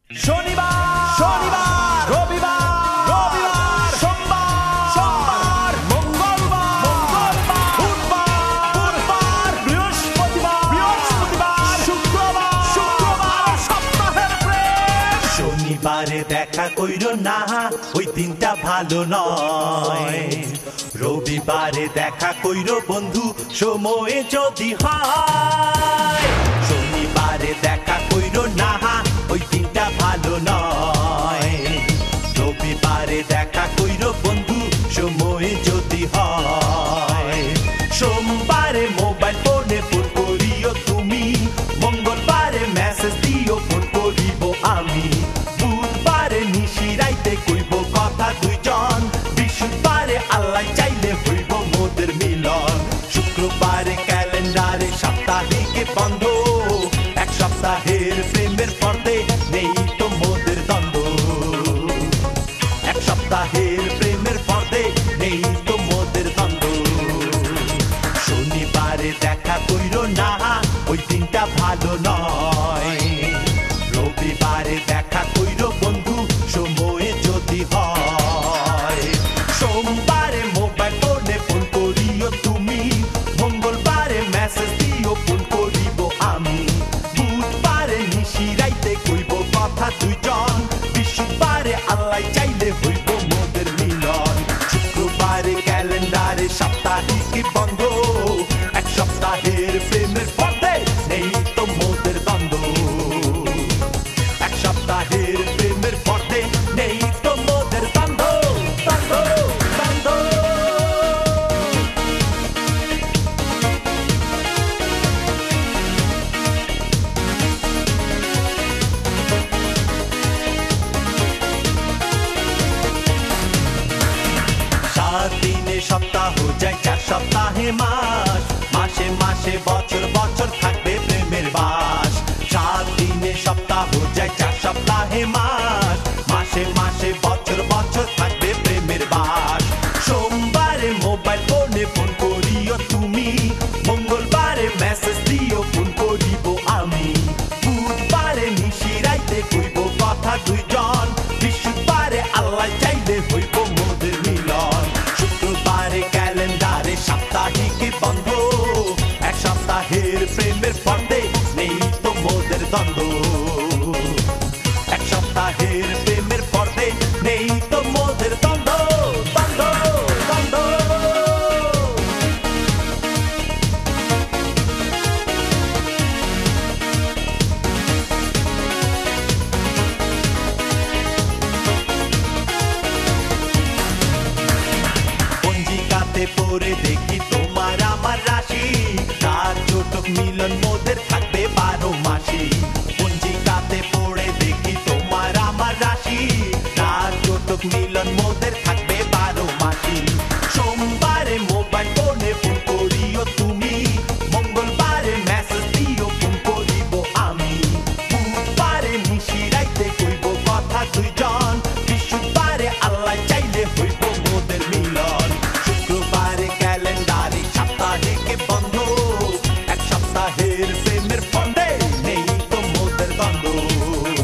শনিবার শনিবার, রবিবার রবিবার, সোমবার সোমবার, মঙ্গলবার মঙ্গলবার, বুধবার বুধবার, বৃহস্পতিবার বৃহস্পতিবার, শুক্রবার শুক্রবার, সপ্তাহের প্রেম। শনিবারে দেখা কইরো না, ওই দিনটা ভালো নয়। রবিবারে দেখা কইরো বন্ধু, সময়ে যদি হয়। শনিবারে দেখা কইরো না, ওই দিনটা ভালো নয়। রবিবারে দেখা কইরো বন্ধু, সময়ে যদি হয়। সোমবারে মোবাইল ফোনে ফোন করিও তুমি, মঙ্গলবারে মেসেজ দিও ফোন করিব আমি। বুধবারে নিশি রাইতে কইব কথা দুইজন, বৃহস্পতিবারে আল্লাহ চাইলে হইব মোদের মিলন। শুক্রবারে ক্যালেন্ডারে সাপ্তাহিকে বন্ধ, এক সপ্তাহের প্রেমের পর্দে নেই তো মোদের দ্বন্দ্ব। এক সপ্তাহের প্রেমের পর্দে নেই তো মোদের দ্বন্দ্ব। শনিবারে দেখা কইরো না, ওই দিনটা ভালো নয়। রবিবারে দেখা কইরো বন্ধু, সময়ে যদি হয়। সোমবারে মোবাইল ফোনে ফোন করিও তুমি, মঙ্গলবারে মেসেজ দিও ফোন করিব আমি। বুধবারে নিশি রাইতে কইব কথা দুইজন, বৃহস্পতিবারে আল্লাহ চাইলে হইব মোদের মিলন। শুক্রবারে ক্যালেন্ডারে সাপ্তাহিক বন্ধ, এক সপ্তাহের প্রেমের পর্দে নেই তো মোদের দ্বন্দ্ব। এক সপ্তাহের প্রেমের পর্দে নেই তো মোদের দ্বন্দ্ব দ্বন্দ্ব দ্বন্দ্ব। সাত দিনে সপ্তাহ যায়, চার সপ্তাহে মাস, মাসে মাসে বছর বছর থাকবে প্রেমের বাস। সাত দিনে সপ্তাহ যায়, চার সপ্তাহে মাস, মাসে মাসে বছর বছর থাকবে প্রেমের বাস। সোমবারে মোবাইল ফোনে ফোন করিও তুমি, মঙ্গলবারে মেসেজ দিও ফোন করিব আমি। বুধবারে নিশি রাইতে কইব কথা দুইজন, বৃহস্পতিবারে আল্লাহ চাইলে হইব মোদের মিলন। শুক্রবারে ক্যালেন্ডারে সাপ্তাহিক বন্ধ, এক সপ্তাহের প্রেমের পর্দে নেই তো মোদের দ্বন্দ্ব। এক সপ্তাহের প্রেমের পর্দে নেই তো মোদের দ্বন্দ্ব দ্বন্দ্ব দ্বন্দ্ব। পঞ্জিকাতে পড়ে দেখি তোমার আমার রাশি, তার জোটক মিলন মোদের থাকবে 12 মাসি। পঞ্জিকাতে পড়ে দেখি তোমার আমার রাশি, তার জোটক মিলন মোদের থাকবে 12 মাসি। সোমবারে মোবাইল ফোনে ফোন করিও তুমি, মঙ্গলবারে মেসেজ দিও ফোন করিব আমি। বুধবারে নিশি রাইতে কইব কথা দুইজন, বৃহস্পতিবারে আল্লাহ চাইলে হইব মোদের মিলন। শুক্রবারে ক্যালেন্ডারে সাপ্তাহিক বন্ধ, এক সপ্তাহের প্রেমের পর্দে নেই তো মোদের দ্বন্দ্ব।